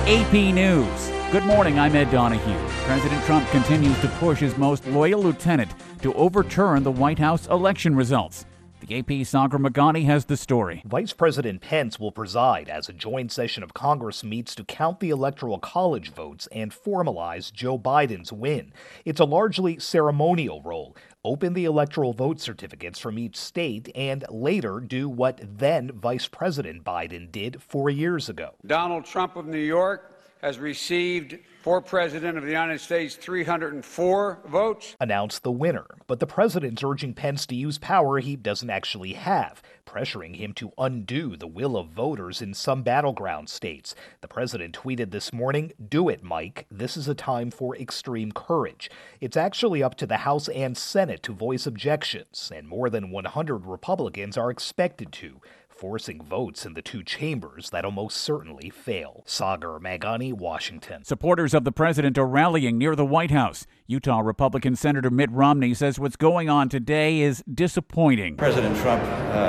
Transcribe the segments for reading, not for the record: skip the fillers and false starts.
AP News. Good morning, I'm Ed Donahue. President Trump continues to push his most loyal lieutenant to overturn the White House election results. The AP's Sagar Meghani has the story. Vice President Pence will preside as a joint session of Congress meets to count the Electoral College votes and formalize Joe Biden's win. It's a largely ceremonial role. Open the electoral vote certificates from each state and later do what then Vice President Biden did 4 years ago. Donald Trump of New York has received, for President of the United States, 304 votes. Announced the winner, but the president's urging Pence to use power he doesn't actually have, pressuring him to undo the will of voters in some battleground states. The president tweeted this morning, "Do it, Mike. This is a time for extreme courage." It's actually up to the House and Senate to voice objections, and more than 100 Republicans are expected to, forcing votes in the two chambers that'll most certainly fail. Sagar Meghani, Washington. Supporters of the president are rallying near the White House. Utah Republican Senator Mitt Romney says what's going on today is disappointing. President Trump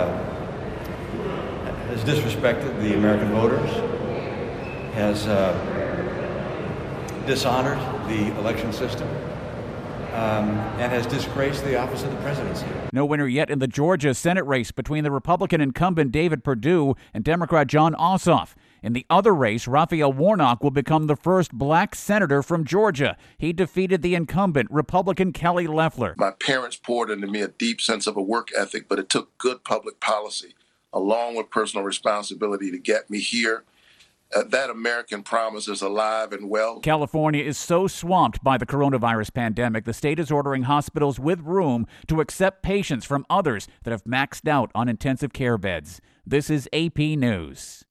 has disrespected the American voters, has dishonored the election system, and has disgraced the office of the presidency. No winner yet in the Georgia Senate race between the Republican incumbent David Perdue and Democrat Jon Ossoff. In the other race, Raphael Warnock will become the first black senator from Georgia. He defeated the incumbent Republican Kelly Loeffler. My parents poured into me a deep sense of a work ethic, but it took good public policy along with personal responsibility to get me here. That American promise is alive and well. California is so swamped by the coronavirus pandemic, the state is ordering hospitals with room to accept patients from others that have maxed out on intensive care beds. This is AP News.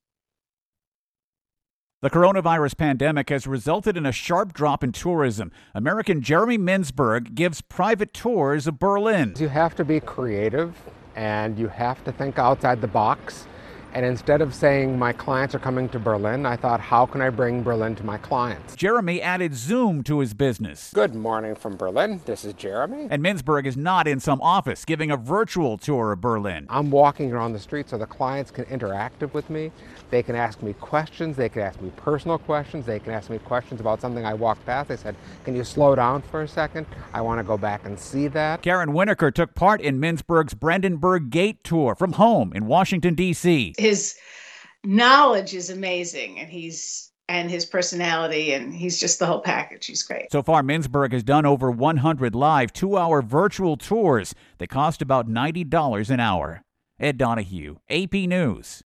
The coronavirus pandemic has resulted in a sharp drop in tourism. American Jeremy Mintzberg gives private tours of Berlin. You have to be creative and you have to think outside the box. And instead of saying my clients are coming to Berlin, I thought, how can I bring Berlin to my clients? Jeremy added Zoom to his business. Good morning from Berlin. This is Jeremy. And Mintzberg is not in some office giving a virtual tour of Berlin. I'm walking around the street so the clients can interact with me. They can ask me questions. They can ask me personal questions. They can ask me questions about something I walked past. They said, can you slow down for a second? I want to go back and see that. Karen Winokur took part in Mintzberg's Brandenburg Gate tour from home in Washington, D.C. His knowledge is amazing, and his personality, and he's just the whole package. He's great. So far, Mintzberg has done over 100 live 2-hour virtual tours. They cost about $90 an hour. Ed Donahue, AP News.